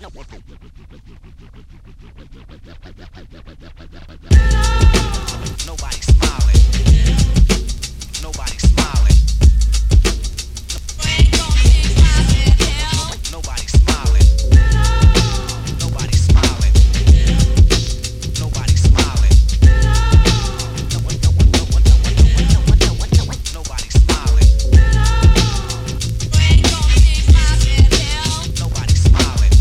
Nobody smiling. Nobody smiling. Nobody smiling. Nobody smiling. Nobody smiling. Nobody smiling. Nobody smiling.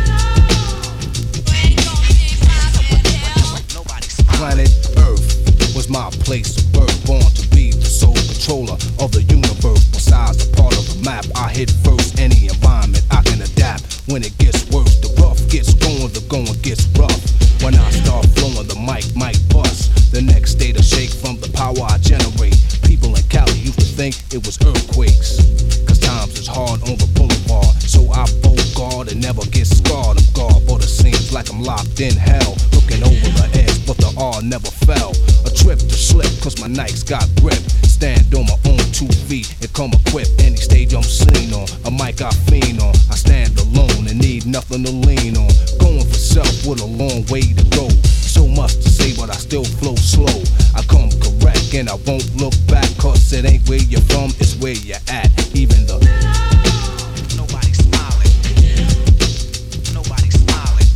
Nobody smiling. Planet Earth was my place of birth, born to be the sole controller of the universe. Besides a part of the map, I hit first. Any environment I can adapt. When it gets worse, the rough gets going, the going gets rough. When I start flowing, the mic might bust. The next day to shake from the power I generate. People in Cali used to think it was earthquakes, cause times is hard on the boulevard. So I guard and never get scarred. I'm guard, but it seems like I'm locked in hell. Looking over the edge, but the R never fell. A trip to slip, cause my Nikes got grip. Stand on my own 2 feet and come equipped. Any stage I'm seen on, a mic I fiend on. I stand alone and need nothing to lean on. Going for self with a long way to go. So much to say, but I still flow slow. I come correct and I won't look back, cause it ain't where you're from, it's where you're at. Even the Nobody smiling. Nobody smiling.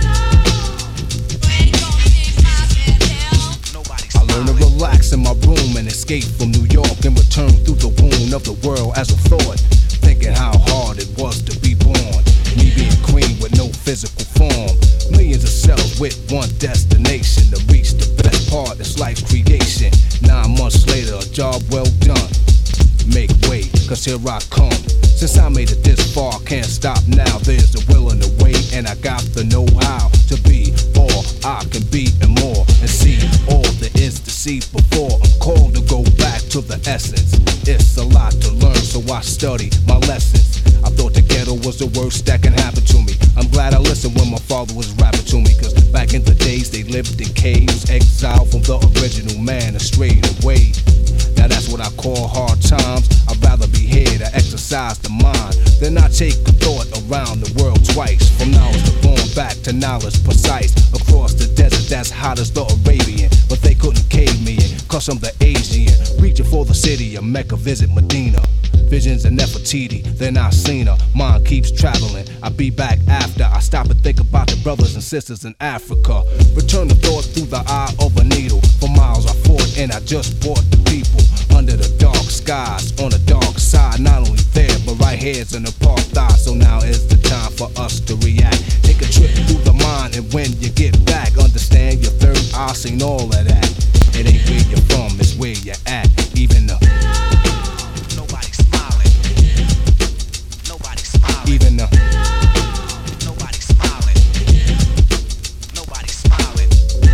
Nobody I learn to smiling. relax in my room and escape from New York and return through the wound of the world as a thought. Thinking how hard it was to be born. Me being queen with no physical form. Millions of cells with one destination to reach the best part. It's life's creation. 9 months later, a job well done. Make way, cause here I come. Since I made it this far, can't stop now. There's a will and a way, and I got the know-how to be all I can be and more, and see all there is to see before I'm called to go back to the essence. It's a lot to learn, so I study my lessons. I thought the ghetto was the worst that can happen to me. I'm glad I listened when my father was rapping to me, cause back in the days they lived in caves, exiled from the original man and strayed away. Now that's what I call hard times. I'd rather be here to exercise the mind than I take a thought around the world twice. From knowledge to going back to knowledge precise. Across the desert that's hot as the Arabian, but they couldn't cave me in, cause I'm the Asian. Reaching for the city of Mecca, visit Medina. Visions of Nefertiti, then I seen her. Mind keeps traveling. I be back after I stop and think about the brothers and sisters in Africa. Return the thought through the eye of a needle. For miles I fought and I just brought the people under the dark skies on the dark side. Not only there, but right here's an apartheid. So now is the time for us to react. Take a trip through the mind, and when you get back, understand your third eye seen all of that. It ain't where you're from, it's where you're at. Even the Nobody smiling. Nobody smiling. even the Nobody smiling. Nobody smiling.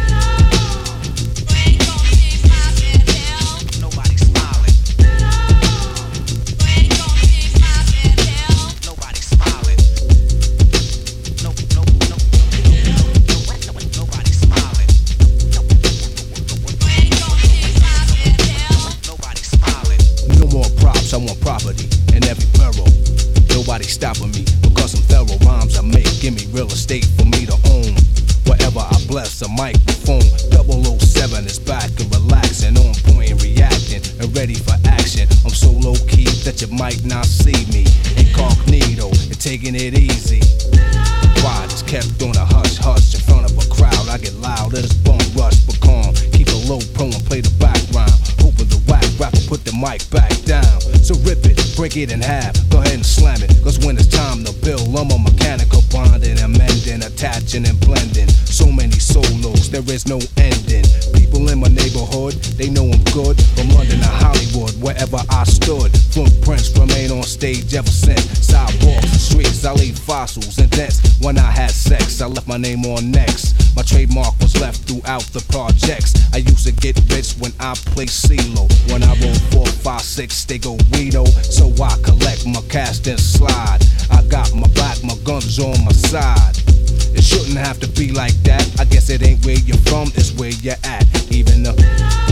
Nobody smiling. Nobody smiling. No, no, no, nobody smiling. Nobody smiling. no more props, I want property in every borough. Nobody stopping me because some thorough rhymes I make give me real estate for me to own. Wherever I bless a microphone, 007 is back and relaxing, on point and reacting and ready for action. I'm so low key that you might not see me incognito and taking it easy. Pride is kept on a hush hush in front of a crowd. I get loud as bum rush, but calm. Keep it low pro and play the background. Hoping the whack rapper put the mic back down. So rip it, break it in half, go ahead and slam it. Cause when it's time to build, I'm a mechanical bonding and mending, attaching and blending. So many solos, there is no ending. People in my neighborhood, they know I'm good. From London to Hollywood, wherever I stood. Footprints remain on stage ever since. Sidewalks and streets, I leave fossils and dents. When I had sex, I left my name on next. My trademark was left throughout the projects. I used to get rich when I played CeeLo. When I roll 4, 5, 6, they go Guido. So I collect my cash and slide. I got my back, my guns on my side. It shouldn't have to be like that. I guess it ain't where you're from, it's where you're at. Even the